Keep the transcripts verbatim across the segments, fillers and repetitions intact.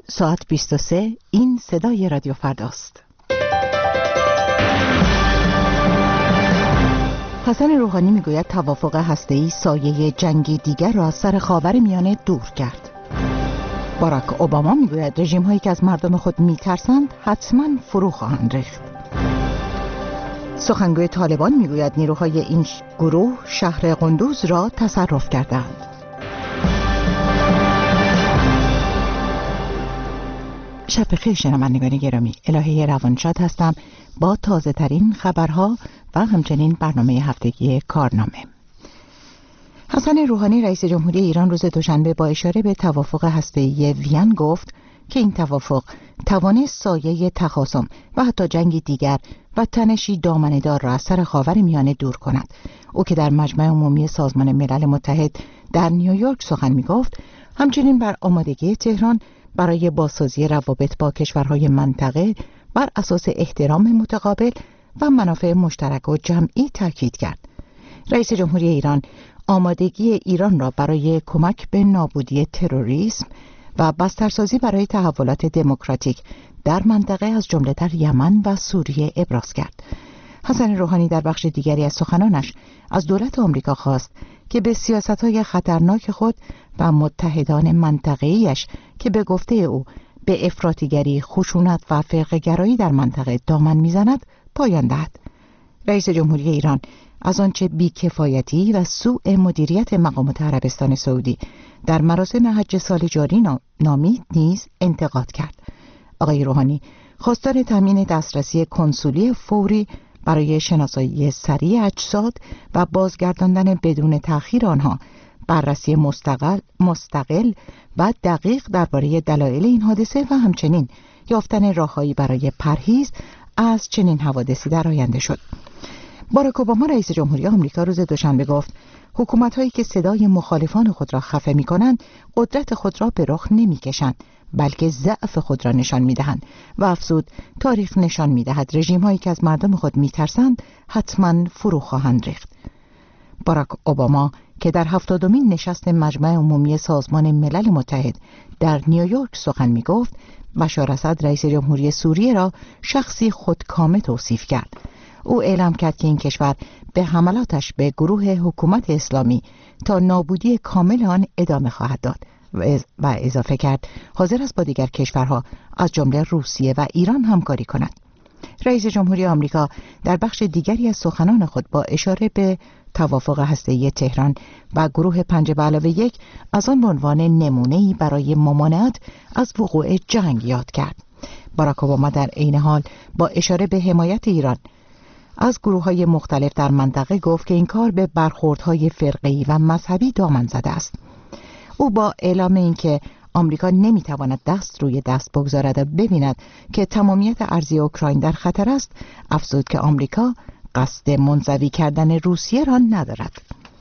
ساعت بیست و سه. این صدای رادیو فرداست. حسن روحانی میگوید توافق هسته‌ای سایه جنگی دیگر را از سر خاورمیانه دور کرد. باراک اوباما میگوید رژیم هایی که از مردم خود میترسند حتما فرو خواهند ریخت. سخنگوی طالبان میگوید نیروهای این گروه شهر قندوز را تصرف کردند. شب بخیر شنوندگان گرامی، الهه روانشاد هستم با تازه ترین خبرها و همچنین برنامه هفتگی کارنامه. حسن روحانی رئیس جمهوری ایران روز دوشنبه با اشاره به توافق هسته‌ای وین گفت که این توافق توانست سایه تخاصم و حتی جنگی دیگر و تنشی دامنه‌دار را از سر خاورمیانه دور کند. او که در مجمع عمومی سازمان ملل متحد در نیویورک سخن می‌گفت، همچنین بر آمادگی تهران برای بازسازی روابط با کشورهای منطقه بر اساس احترام متقابل و منافع مشترک و جمعی تاکید کرد. رئیس جمهوری ایران آمادگی ایران را برای کمک به نابودی تروریسم و بسترسازی برای تحولات دموکراتیک در منطقه از جمله در یمن و سوریه ابراز کرد. حسن روحانی در بخش دیگری از سخنانش از دولت آمریکا خواست که به سیاست‌های خطرناک خود و متحدان منطقه‌ایش که به گفته او به افراطیگری، خشونت و فرقه‌گرایی در منطقه دامن می‌زند پایان دهد. رئیس جمهوری ایران از آنچه بی‌کفایتی و سوء مدیریت مقامات عربستان سعودی در مراسم حج سال جاری نامید نیز انتقاد کرد. آقای روحانی خواستار تامین دسترسی کنسولی فوری برای شناسایی سریع اجساد و بازگرداندن بدون تأخیر آنها، بررسی مستقل مستقل و دقیق درباره دلایل این حادثه و همچنین یافتن راههایی برای پرهیز از چنین حوادثی در آینده شد. باراک اوباما رئیس جمهوری آمریکا روز دوشنبه گفت حکومت‌هایی که صدای مخالفان خود را خفه می‌کنند قدرت خود را به رخ نمی‌کشند بلکه ضعف خود را نشان می‌دهند و افزود تاریخ نشان می‌دهد رژیم‌هایی که از مردم خود می‌ترسند حتماً فرو خواهند ریخت. باراک اوباما که در هفتادمین نشست مجمع عمومی سازمان ملل متحد در نیویورک سخن می‌گفت، بشار اسد رئیس جمهوری سوریه را شخصی خودکامه توصیف کرد. او اعلام کرد که این کشور به حملاتش به گروه حکومت اسلامی تا نابودی کامل آن ادامه خواهد داد و اضافه کرد حاضر است با دیگر کشورها از جمله روسیه و ایران همکاری کند. رئیس جمهوری آمریکا در بخش دیگری از سخنان خود با اشاره به توافق هسته‌ای تهران و گروه پنج به علاوه یک از آن به عنوان نمونه‌ای برای ممانعت از وقوع جنگ یاد کرد. باراک اوباما در عین حال با اشاره به حمایت ایران از گروه‌های مختلف در منطقه گفت که این کار به برخوردهای فرقه‌ای و مذهبی دامن زده است. او با اعلام اینکه آمریکا نمیتواند دست روی دست بگذارد و ببیند که تمامیت ارضی اوکراین در خطر است، افزود که آمریکا قصد منزوی کردن روسیه را ندارد.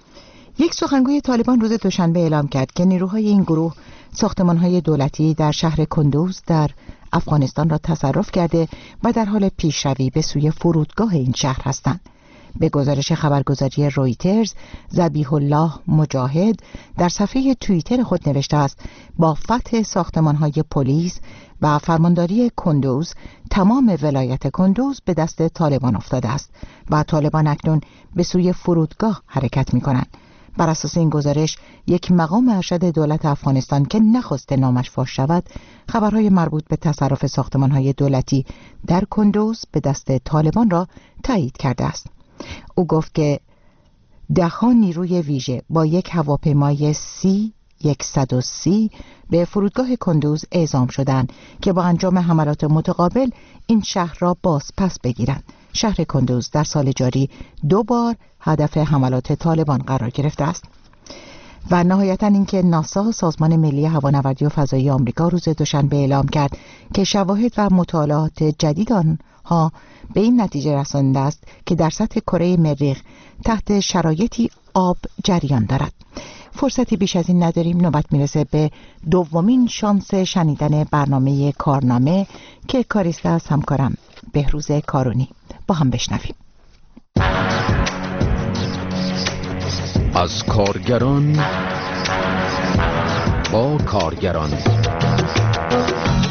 یک سخنگوی طالبان روز دوشنبه اعلام کرد که نیروهای این گروه ساختمان‌های دولتی در شهر کندوز در افغانستان را تصرف کرده و در حال پیشروی به سوی فرودگاه این شهر هستند. به گزارش خبرگزاری رویترز، ذبیح الله مجاهد در صفحه توییتر خود نوشته است با فتح ساختمان‌های پلیس و فرمانداری کندوز تمام ولایت کندوز به دست طالبان افتاده است و طالبان اکنون به سوی فرودگاه حرکت می‌کنند. بر اساس این گزارش یک مقام ارشد دولت افغانستان که نخواسته نامش فاش شود خبرهای مربوط به تصرف ساختمان‌های دولتی در کندوز به دست طالبان را تایید کرده است. او گفت که ده‌ها نیروی ویژه با یک هواپیمای سی صد و سی به فرودگاه کندوز اعزام شدند که با انجام حملات متقابل این شهر را باز پس بگیرند. شهر کندوز در سال جاری دو بار هدف حملات طالبان قرار گرفته است. و نهایتاً اینکه ناسا سازمان ملی هوانوردی و فضایی آمریکا روز دوشنبه اعلام کرد که شواهد و مطالعات جدید آنها به این نتیجه رسانده است که در سطح کره مریخ تحت شرایطی آب جریان دارد. فرصتی بیش از این نداریم. نوبت میرسه به دومین شانس شنیدن برنامه کارنامه که کاریسته از همکارم بهروز کارونی. با هم بشنویم. از کارگران با کارگران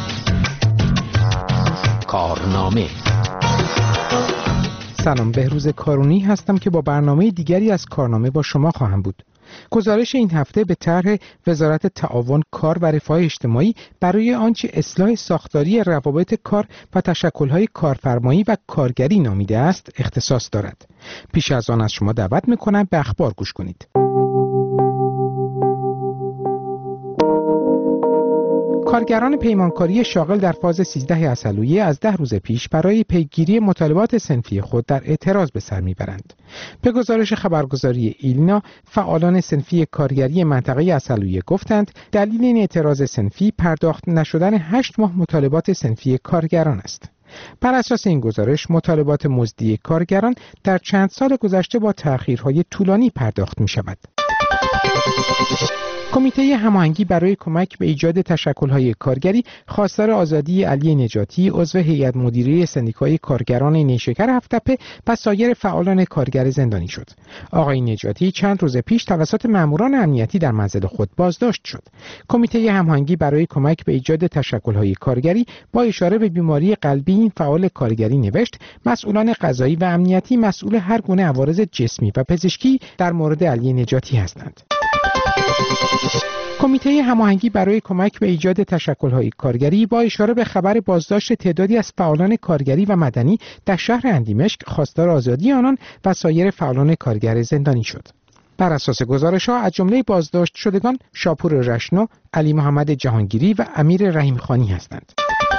مهر. سلام، بهروز کارونی هستم که با برنامه دیگری از کارنامه با شما خواهم بود. گزارش این هفته به طرح وزارت تعاون، کار و رفاه اجتماعی برای آنچه اصلاح ساختاری روابط کار و تشکل‌های کارفرمایی و کارگری نامیده است اختصاص دارد. پیش از آن از شما دعوت می‌کنم به اخبار گوش کنید. کارگران پیمانکاری شاغل در فاز سیزده عسلویه از ده روز پیش برای پیگیری مطالبات صنفی خود در اعتراض به سر میبرند. به گزارش خبرگزاری ایلنا، فعالان صنفی کارگری منطقه عسلویه گفتند دلیل این اعتراض صنفی پرداخت نشدن هشت ماه مطالبات صنفی کارگران است. بر اساس این گزارش، مطالبات مزدی کارگران در چند سال گذشته با تأخیرهای طولانی پرداخت می شود. کمیته هماهنگی برای کمک به ایجاد تشکل‌های کارگری خواستار آزادی علی نجاتی، عضو هیئت مدیره سندیکای کارگران نیشکر هفت‌تپه و سایر فعالان کارگر زندانی شد. آقای نجاتی چند روز پیش توسط ماموران امنیتی در منزل خود بازداشت شد. کمیته هماهنگی برای کمک به ایجاد تشکل‌های کارگری با اشاره به بیماری قلبی این فعال کارگری نوشت: مسئولان قضایی و امنیتی مسئول هر گونه عوارض جسمی و پزشکی در مورد علی نجاتی هستند. کمیته هماهنگی برای کمک به ایجاد تشکل‌های کارگری با اشاره به خبر بازداشت تعدادی از فعالان کارگری و مدنی در شهر اندیمشک خواستار آزادی آنان و سایر فعالان کارگر زندانی شد. بر اساس گزارش‌ها از جمله بازداشت شدگان شاپور رشنو، علی محمد جهانگیری و امیر رحیمخانی هستند.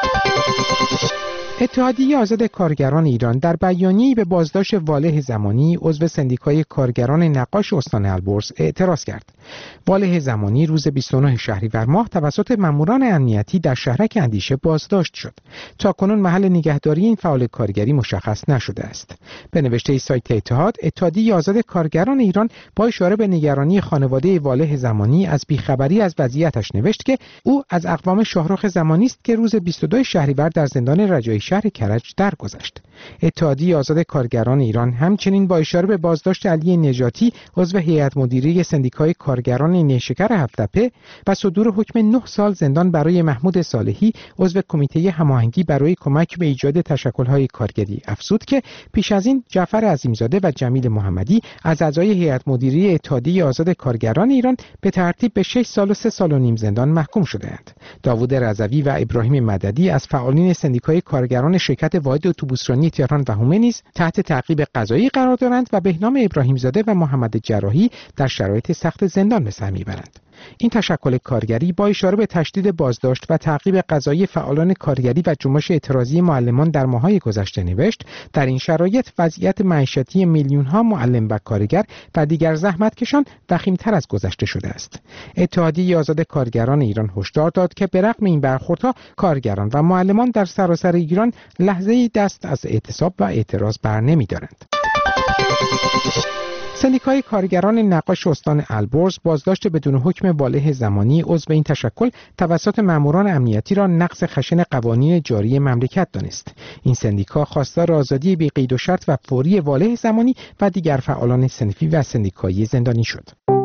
اتحادیه آزاد کارگران ایران در بیانیه‌ای به بازداشت واله زمانی، عضو سندیکای کارگران نقاش استان البرز، اعتراض کرد. واله زمانی روز بیست و نه شهریور ماه توسط ماموران امنیتی در شهرک اندیشه بازداشت شد. تاکنون محل نگهداری این فعال کارگری مشخص نشده است. به نوشته سایت اتحاد، اتحادیه آزاد کارگران ایران با اشاره به نگرانی خانواده واله زمانی از بیخبری از وضعیتش نوشت که او از اقوام شاهرخ زمانی است که روز بیست و دو شهریور در زندان رجایی شهر کرج درگذشت. اتحادیه آزاد کارگران ایران همچنین با اشاره به بازداشت علی نجاتی، عضو هیئت مدیره سندیکای کارگران نیشکر هفت‌تپه و صدور حکم نه سال زندان برای محمود صالحی، عضو کمیته هماهنگی برای کمک به ایجاد تشکل‌های کارگری، افزود که پیش از این جعفر عظیمزاده و جمیل محمدی از اعضای هیئت مدیره اتحادیه آزاد کارگران ایران به ترتیب به شش سال و سه سال و نیم زندان محکوم شده‌اند. داوود رضوی و ابراهیم مددی از فعالین سندیکای کارگران شرکت واحد اتوبوسرانی تهران و هومه نیز تحت تعقیب قضایی قرار دارند و بهنام ابراهیمزاده و محمد جراحی در شرایط سخت زندان به سر میبرند. این تشکل کارگری با اشاره به تشدید بازداشت و تعقیب قضایی فعالان کارگری و جنبش اعتراضی معلمان در ماه‌های گذشته نوشت: در این شرایط وضعیت معیشتی میلیون‌ها معلم و کارگر و دیگر زحمتکشان وخیم‌تر از گذشته شده است. اتحادیه آزاد کارگران ایران هشدار داد که به رغم این برخوردها کارگران و معلمان در سراسر ایران لحظه‌ای دست از اعتصاب و اعتراض برنمی‌دارند. سندیکای کارگران نقاش استان البرز بازداشت بدون حکم واله زمانی، عضو این تشکل، توسط ماموران امنیتی را نقض خشن قوانین جاری مملکت دانست. این سندیکا خواستار آزادی بی قید و شرط و فوری واله زمانی و دیگر فعالان صنفی و سندیکایی زندانی شد.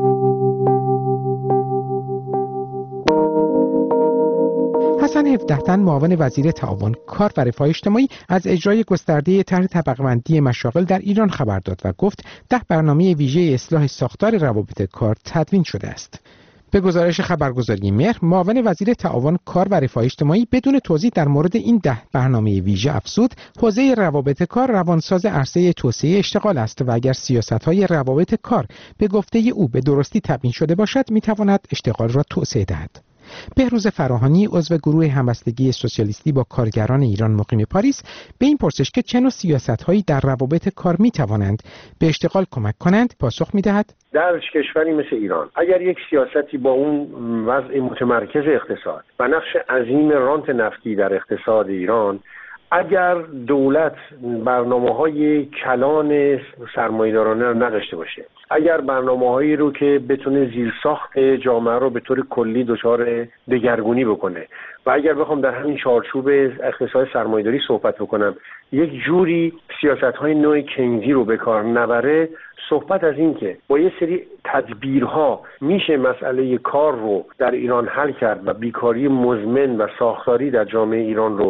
حسن هفده تن، معاون وزیر تعاون، کار و رفاه اجتماعی، از اجرای گسترده طرح طبقه‌بندی مشاغل در ایران خبر داد و گفت ده برنامه ویژه اصلاح ساختار روابط کار تدوین شده است. به گزارش خبرگزاری مهر، معاون وزیر تعاون، کار و رفاه اجتماعی بدون توضیح در مورد این ده برنامه ویژه افزود: حوزه روابط کار روانساز عرصه توسعه اشتغال است و اگر سیاست‌های روابط کار به گفته او به درستی تبیین شده باشد، می‌تواند اشتغال را توسعه دهد. بهروز فراهانی، عضو گروه همبستگی سوسیالیستی با کارگران ایران مقیم پاریس، به این پرسش که چه نوع سیاست‌هایی در روابط کار می‌توانند به اشتغال کمک کنند، پاسخ می‌دهد: در کشوری مثل ایران اگر یک سیاستی با اون وضع متمرکز اقتصاد و نقش عظیم رانت نفتی در اقتصاد ایران، اگر دولت برنامه‌های کلان سرمایه‌دارانه رو نداشته باشه، اگر برنامه‌هایی رو که بتونه زیرساخت جامعه رو به طور کلی دچار دگرگونی بکنه و اگر بخوام در همین چارچوب اقتصاد سرمایه‌داری صحبت بکنم، یک جوری سیاست‌های نوع کینزی رو به کار نبره، صحبت از این که با یه سری تدبیرها میشه مسئله کار رو در ایران حل کرد و بیکاری مزمن و ساختاری در جامعه ایران رو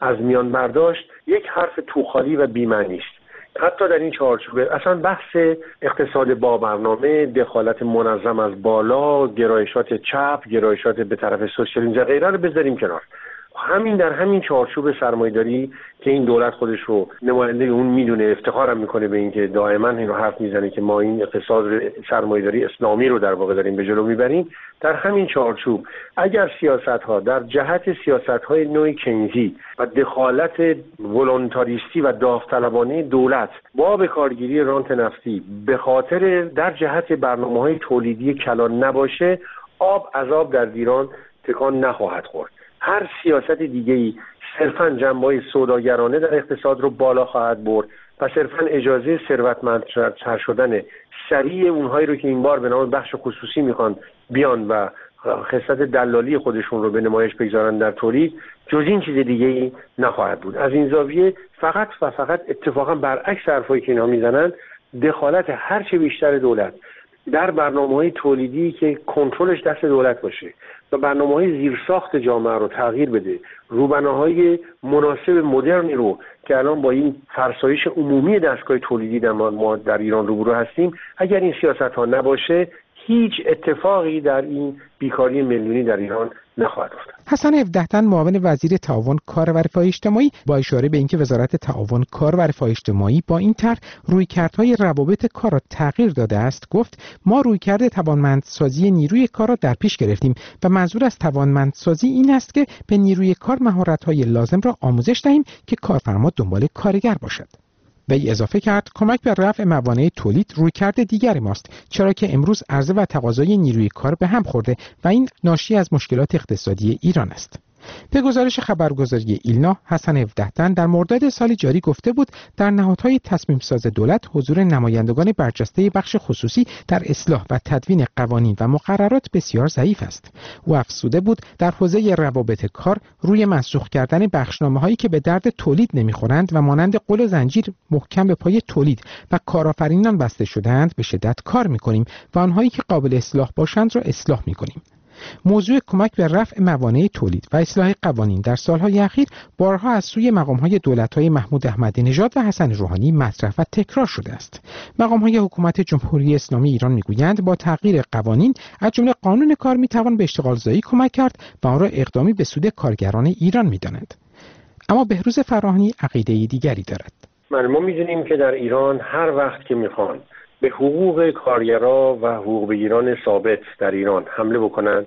از میان برداشت یک حرف توخالی و بی‌معنی است. حتی در این چارچوبه اصلا بحث اقتصاد با برنامه، دخالت منظم از بالا، گرایشات چپ، گرایشات به طرف سوسیالیسم و غیره رو بذاریم کنار. همین در همین چارچوب سرمایه‌داری که این دولت خودش رو نماینده اون میدونه، افتخارم میکنه به این که دائما این رو حرف میزنه که ما این اقتصاد سرمایه‌داری اسلامی رو در واقع داریم به جلو میبریم. در همین چارچوب اگر سیاست‌ها در جهت سیاست‌های نوع کینزی و دخالت ولونتاریستی و داوطلبانه دولت با به کارگیری رانت نفتی به خاطر در جهت برنامه‌های تولیدی کلان نباشه، آب از آب در ایران تکان نخواهد خورد. هر سیاست دیگه‌ای صرفاً جنبه‌های سوداگرانه در اقتصاد رو بالا خواهد برد و صرفاً اجازه ثروتمندتر شدن سریع اونهایی رو که این بار به نام بخش خصوصی میخوان بیان و خصلت دلالی خودشون رو به نمایش بگذارن در تولید، جز این چیز دیگه‌ای نخواهد بود. از این زاویه فقط و فقط اتفاقاً برعکس حرفایی که اینا میزنن، دخالت هر چه بیشتر دولت در برنامه‌های تولیدی که کنترلش دست دولت باشه و برنامه‌های زیرساخت جامعه رو تغییر بده، روبناهای مناسب مدرنی رو که الان با این فرسایش عمومی دستگاه تولیدی در ما در ایران روبرو هستیم، اگر این سیاست‌ها نباشه هیچ اتفاقی در این بیکاری میلیونی در ایران نخواهد افتاد. حسن هفده‌تن معاون وزیر تعاون کار و رفاه اجتماعی با اشاره به اینکه وزارت تعاون کار و رفاه اجتماعی با این طرح رویکردهای روابط کار را تغییر داده است، گفت ما رویکرد توانمندسازی نیروی کار را در پیش گرفتیم و منظور از توانمندسازی این است که به نیروی کار مهارت‌های لازم را آموزش دهیم که کارفرما دنبال کارگر باشد. وی اضافه کرد کمک به رفع موانع تولید رویکرد دیگری ماست، چرا که امروز عرضه و تقاضای نیروی کار به هم خورده و این ناشی از مشکلات اقتصادی ایران است. به گزارش خبرگزاری ایلنا، حسن هفده‌تن در مرداد سال جاری گفته بود در نهادهای تصمیم ساز دولت حضور نمایندگان برجسته بخش خصوصی در اصلاح و تدوین قوانین و مقررات بسیار ضعیف است. او افزوده بود در حوزه روابط کار روی منسوخ کردن بخشنامه‌هایی که به درد تولید نمیخورند و مانند قل و زنجیر محکم به پای تولید و کارآفرینان بسته شده‌اند به شدت کار می‌کنیم و آنهایی که قابل اصلاح باشند را اصلاح می‌کنیم. موضوع کمک به رفع موانع تولید و اصلاح قوانین در سالهای اخیر بارها از سوی مقام‌های دولت‌های محمود احمدی نژاد و حسن روحانی مطرح و تکرار شده است. مقام‌های حکومت جمهوری اسلامی ایران می‌گویند با تغییر قوانین از جمله قانون کار می‌توان به اشتغالزایی کمک کرد و آن را اقدامی به سود کارگران ایران می‌دانند. اما بهروز فراهانی عقیده‌ای دیگری دارد. ما می‌دونیم که در ایران هر وقت که می‌خوان به حقوق کارگرا و حقوق بگیران ثابت در ایران حمله بکنند،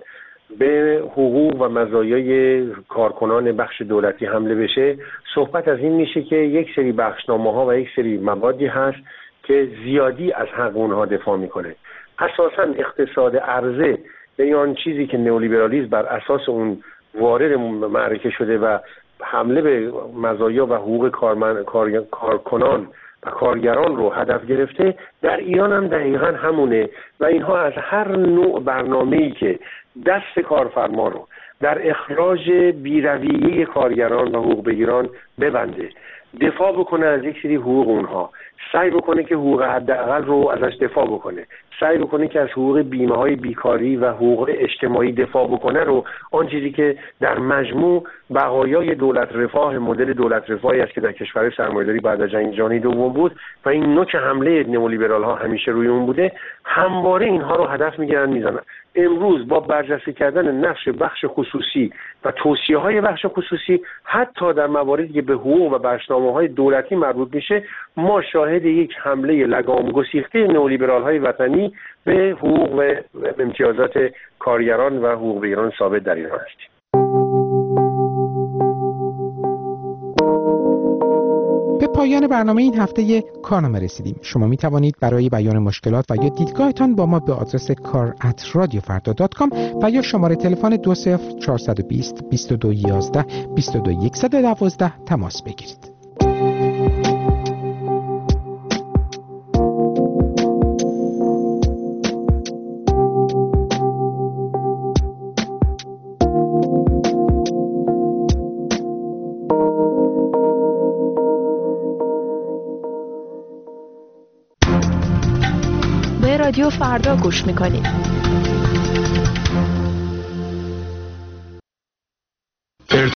به حقوق و مزایای کارکنان بخش دولتی حمله بشه، صحبت از این میشه که یک سری بخشنامه‌ها و یک سری موادی هست که زیادی از حق اونها دفاع میکنه. اساساً اقتصاد عرضه یا آن چیزی که نئولیبرالیسم بر اساس اون وارد معرکه شده و حمله به مزایا و حقوق کارمن، کار، کارکنان و کارگران رو هدف گرفته، در ایران هم دقیقاً همونه و اینها از هر نوع برنامه‌ای که دست کارفرما رو در اخراج بی‌رویه کارگران و حقوق بگیران ببنده، دفاع بکنه از یک سری حقوق اونها، سعی بکنه که حقوق حداقل رو ازش دفاع بکنه، سعی بکنه که از حقوق بیمه های بیکاری و حقوق اجتماعی دفاع بکنه، رو آن چیزی که در مجموع بقایای دولت رفاه، مدل دولت رفاهی است که در کشور سرمایه‌داری بعد از جنگ جهانی دوم بود و این نوک حمله نئولیبرال ها همیشه روی اون بوده، همواره اینها رو هدف میگیرن میزنن. امروز با برجسته کردن نقش بخش خصوصی و توصیه های بخش خصوصی حتی در مواردی که به حقوق و بخشنامه های دولتی مربوط میشه، ما شاهد یک حمله لگام گسیخته نئولیبرال های وطنی به حقوق و امتیازات کارگران و حقوق بگیران ثابت در ایران هستیم. به پایان برنامه این هفته کارنامه رسیدیم. شما می توانید برای بیان مشکلات و یا دیدگاهتان با ما به آدرس کار ات رادیو فردا دات کام و یا شماره تلفن دو صفر چهار دو صفر بیست و دو یازده بیست و دو صد و دوازده تماس بگیرید. رادیو فردا گوش میکنید.